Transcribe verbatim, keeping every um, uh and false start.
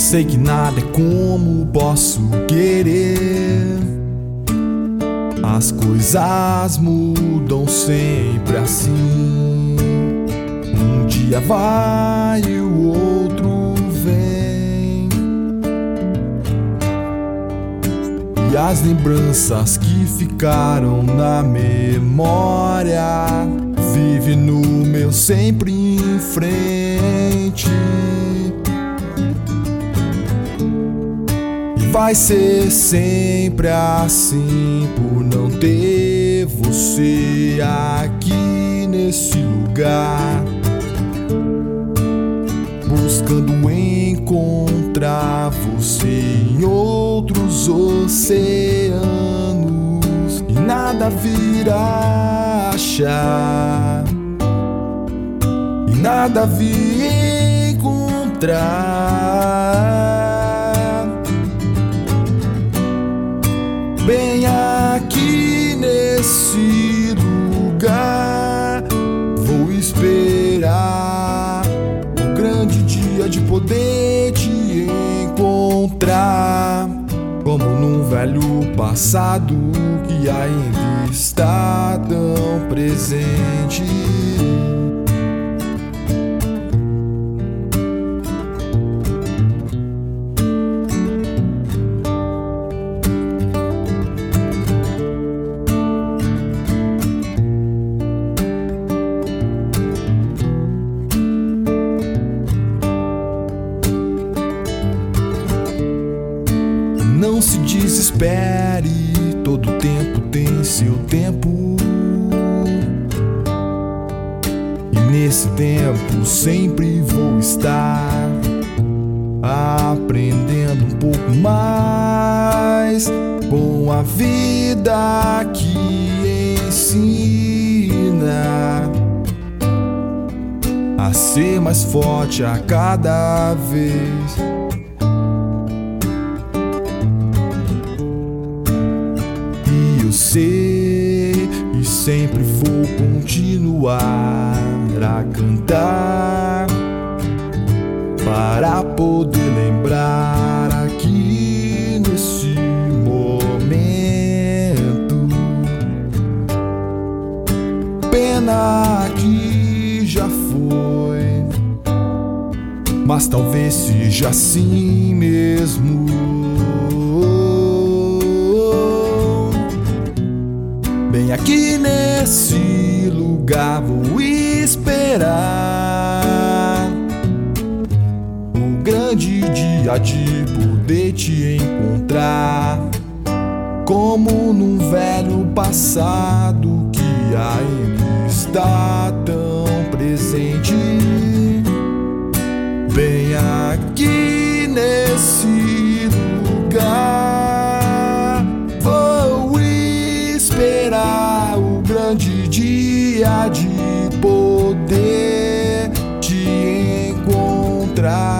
sei que nada é como posso querer. As coisas mudam sempre assim. Um dia vai e o outro vem. E as lembranças que ficaram na memória vive no meu sempre em frente. E vai ser sempre assim por não ter você aqui nesse lugar, buscando encontrar você em outros oceanos, e nada virá achar, e nada vi encontrar. Bem aqui nesse lugar vou esperar o grande dia de poder te encontrar, como num velho passado que ainda está tão presente. Não se desespere, todo tempo tem seu tempo. E nesse tempo sempre vou estar aprendendo um pouco mais com a vida que ensina a ser mais forte a cada vez. Eu sei e sempre vou continuar a cantar para poder lembrar aqui nesse momento. Pena que já foi, mas talvez seja assim mesmo. Bem aqui nesse lugar vou esperar o grande dia de poder te encontrar, como num velho passado que ainda está tão presente. Bem aqui nesse lugar vou esperar o grande dia de poder te encontrar.